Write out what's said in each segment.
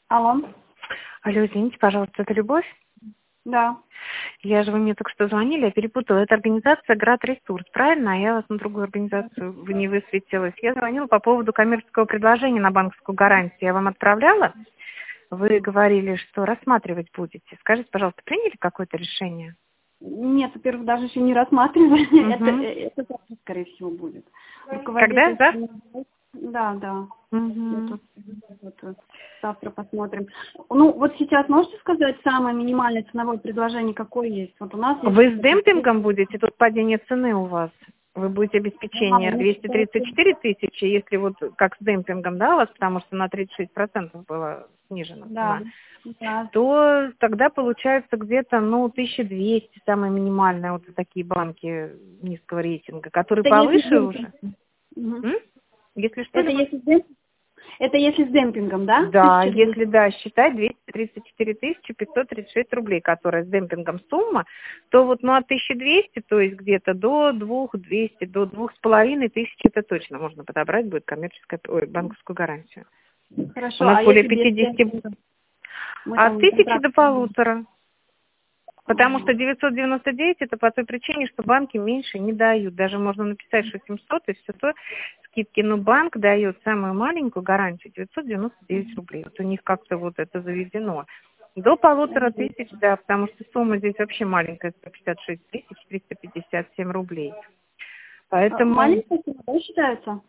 Алло. Алло, извините, пожалуйста, это Любовь? Да. Вы мне только что звонили, я перепутала. Это организация «Град Ресурс», правильно? А я вас на другую организацию не высветилась. Я звонила по поводу коммерческого предложения на банковскую гарантию. Я вам отправляла? Вы говорили, что рассматривать будете. Скажите, пожалуйста, приняли какое-то решение? Нет, во-первых, даже еще не рассматривали. Угу. Это завтра, скорее всего, будет. Когда? Да? Да. Угу. Вот, завтра посмотрим. Ну, вот сейчас можете сказать самое минимальное ценовое предложение, какое есть? Вот у нас есть... Вы с демпингом будете? Тут падение цены у вас. Вы будете обеспечение Да, 234 тысячи, если вот как с демпингом, да, у вас, потому что на 36% была снижена цена, да. то тогда получается где-то, 1200, самое минимальное, вот такие банки низкого рейтинга, которые Это если с повыше уже. демпингом. Мгм. Если что, Это если с демпингом? Это если с демпингом, да? да, 1200. если да, считать 234 536 рублей, которая с демпингом сумма, то вот от 1200, то есть где-то до 2200, до 2500 это точно можно подобрать будет банковскую гарантию. У Хорошо, нас а более если без 50, демпинга? Мы от там 1000 контракт... до 1500. Потому что Ага. 999 это по той причине, что банки меньше не дают. Даже можно написать, что 700 и все то скидки. Но банк дает самую маленькую гарантию 999 рублей. Вот у них как-то вот это заведено. До 1500, да, потому что сумма здесь вообще маленькая, 156 357 рублей. Поэтому, Маленькая сумма, да, считается?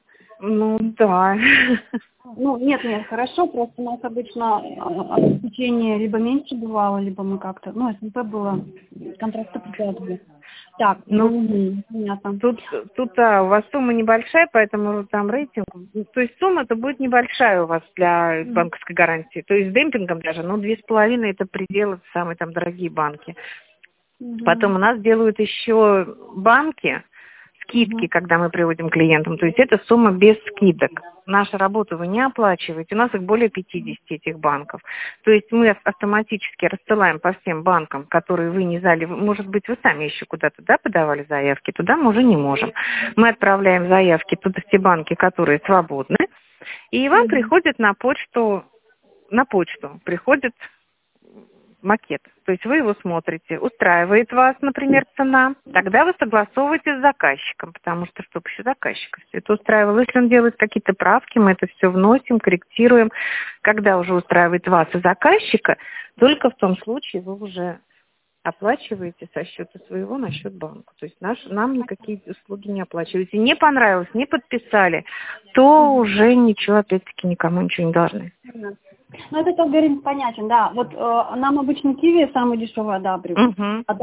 да. Ну, нет, хорошо, просто у нас обычно обеспечение либо меньше бывало, либо мы как-то, СНП было, контракты прикладывали. Так, понятно. Тут у вас сумма небольшая, поэтому там рейтинг. То есть сумма-то будет небольшая у вас для банковской гарантии. То есть с демпингом даже, 2,5 это пределы, самые там дорогие банки. Потом у нас делают еще банки, скидки, когда мы приводим клиентам. То есть это сумма без скидок. Нашу работу вы не оплачиваете. У нас их более 50 этих банков. То есть мы автоматически рассылаем по всем банкам, которые вы не сдали. Может быть, вы сами еще куда-то подавали заявки. Туда мы уже не можем. Мы отправляем заявки туда в те банки, которые свободны. И вам приходит на почту приходит макет. То есть вы его смотрите, устраивает вас, например, цена, тогда вы согласовываете с заказчиком, потому что, чтобы еще заказчика все это устраивало. Если он делает какие-то правки, мы это все вносим, корректируем. Когда уже устраивает вас и заказчика, только в том случае вы уже оплачиваете со счета своего на счет банка. То есть нам никакие услуги не оплачиваете. Не понравилось, не подписали, то уже ничего, опять-таки, никому ничего не должны. Это, как говорим, понятен, да. Вот нам обычно Киви самый дешевый одобряют.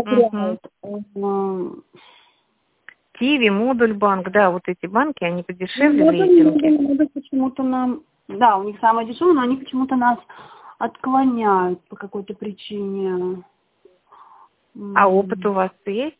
Киви, Модуль банк, да, вот эти банки, они подешевле в рейтинге. Модуль почему-то нам, да, у них самое дешевое, но они почему-то нас отклоняют по какой-то причине. А опыт у вас есть?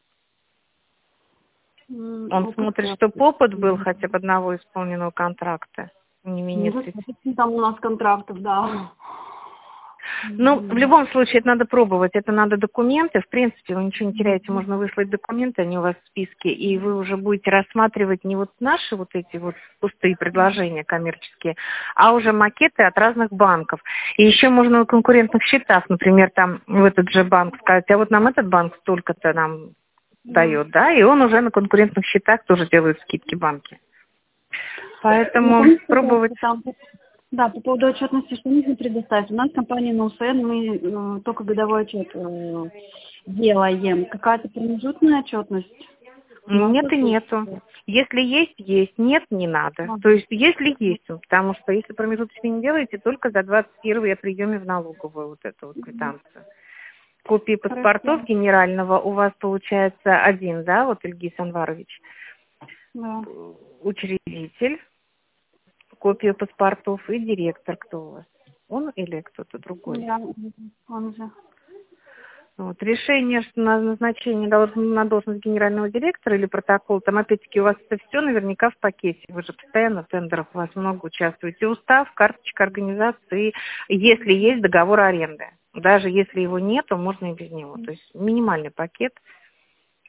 Он смотрит, чтобы опыт был хотя бы одного исполненного контракта, не менее 30. Там у нас контрактов, да. В любом случае, это надо пробовать, это надо документы. В принципе, вы ничего не теряете, можно выслать документы, они у вас в списке, и вы уже будете рассматривать не вот наши вот эти вот пустые предложения коммерческие, а уже макеты от разных банков. И еще можно на конкурентных счетах, например, там в этот же банк сказать, а вот нам этот банк столько-то нам дает, да, и он уже на конкурентных счетах тоже делает скидки банки. Поэтому пробовать... Да, по поводу отчетности, что нужно предоставить? У нас компания НОУСЭН, мы только годовой отчет делаем. Какая-то промежуточная отчетность? Нет и нету. Если есть, есть. Нет, не надо. То есть, если есть, потому что если промежуточный не делаете, только за 21 о приеме в налоговую вот эту вот квитанцию. Копии паспортов генерального у вас получается один, да, вот Ильгиз Анварович? Да. Учредитель, копию паспортов и директор. Кто у вас? Он или кто-то другой? Да, он же. Вот. Решение на назначение на должность генерального директора или протокол, там опять-таки у вас это все наверняка в пакете. Вы же постоянно в тендерах, у вас много участвуете. Устав, карточка организации, если есть договор аренды. Даже если его нету, можно и без него. То есть минимальный пакет.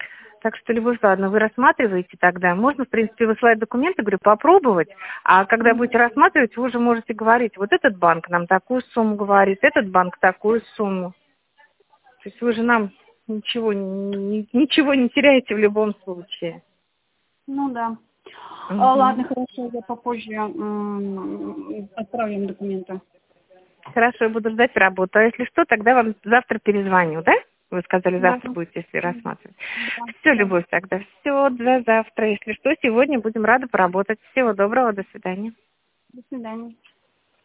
Так что, Любовь, ладно, вы рассматриваете тогда. Можно, в принципе, высылать документы, говорю, попробовать. А когда будете рассматривать, вы уже можете говорить, вот этот банк нам такую сумму говорит, этот банк такую сумму. То есть вы же нам ничего не теряете в любом случае. Ну да. Угу. Ладно, хорошо, я попозже отправлю им документы. Хорошо, я буду ждать работу. А если что, тогда вам завтра перезвоню, да? Вы сказали, завтра Да. будете, если рассматривать. Да. Все, Любовь, тогда все, до завтра. Если что, сегодня будем рады поработать. Всего доброго, до свидания. До свидания.